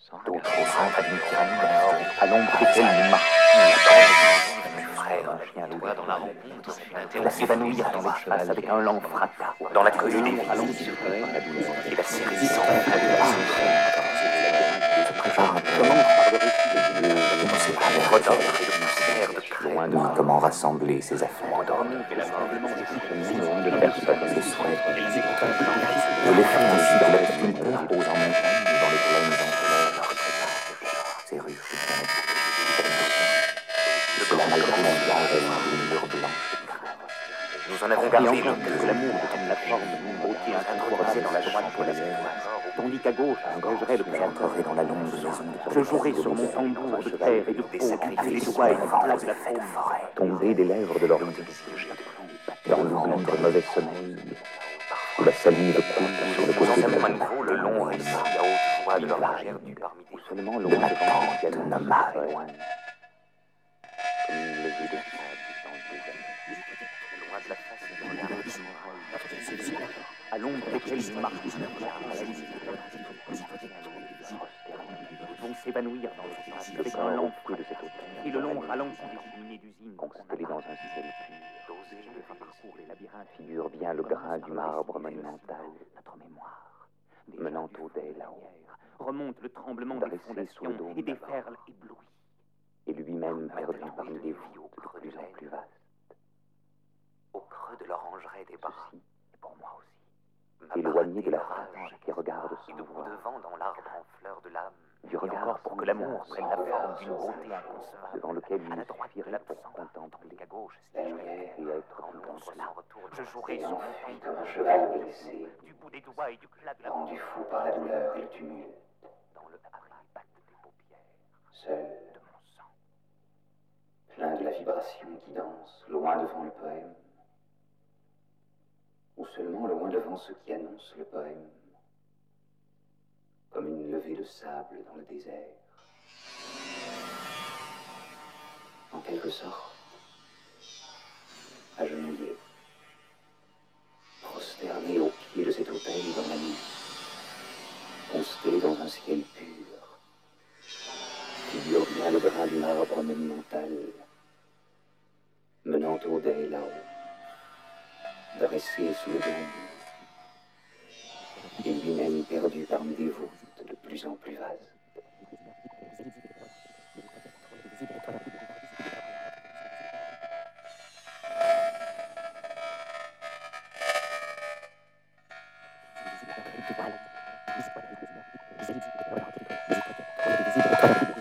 D'autres au centre d'une pyramide, à l'ombre desquelles il marche. Un chien loup dans la rencontre, la s'évanouir dans l'espace avec un lent fracas. Dans la cohue des vies, et la série sans fin de la Se prépare un peu. Poussé par les redors et de poussière de crème. loin de comment rassembler ses affaires. Ses souhaits. De l'effet ainsi de l'agriculteur pose en montagne dans les plaines en fleurs. Ses ruches bien c'est la malgré mon visage des murs blancs. Nous en avons gardé encore l'occasion. que l'amour de la forme d'une beauté incontournable dans la droite de la mer, tandis qu'à gauche, j'engagerai le pénétrerai dans la longue maison. Je jouerai sur mon tambour de terre et de peau, avec les doigts et les flaques de la forêt, tombés des lèvres de l'horizon, dans l'oubli de mauvais sommeil, où la salive coule sur le Nous côté entamons à de nouveau le long récit à haute voix de l'horloge perdue parmi des seulement loin devant l'attente nomade, loin, comme une levée de sable dans le désert. loin de la face du regard À l'ombre desquelles ils marchent, vont s'évanouir dans l'espace avec un lent feu de cet hôtel et le long ralenti des cheminées d'usine constellées dans un ciel pur. D'oser le parcours les labyrinthes figure bien le grain du marbre monumental. Notre mémoire, menant au dé là-haut, remonte le tremblement des fondations et déferle ébloui. Et lui-même perdu parmi des voûtes de plus en plus vastes. au creux de l'orangerie des bras. Ceci est pour moi aussi. Éloigné de la rage qui regarde Et sans de coups voir. de vent dans l'arbre en fleur de l'âme. Du regard encore pour que l'amour prenne la forme d'une beauté inconcevable. devant lequel À la il droite de suffirait la pour pour contempler qu'à gauche, la lumière et être quand tout l'ombre en s'en cela. retourne, je jouerai sur mon tambour. Comme un cheval blessé, Du bout des doigts et du claque de la rendu fou par la douleur et le tumulte, dans le impact des paupières seul, de mon sang. plein de la vibration qui danse, loin devant le poème, ou seulement loin devant ce qui annonce le poème, comme une levée de sable dans le désert. En quelque sorte, agenouillé, prosterné au pied de cet autel dans la nuit, constellé dans un ciel pur, figure bien le grain du marbre monumental, menant au dé là-haut, dressé sous le dôme, et lui-même perdu parmi des voûtes de plus en plus vastes. Visible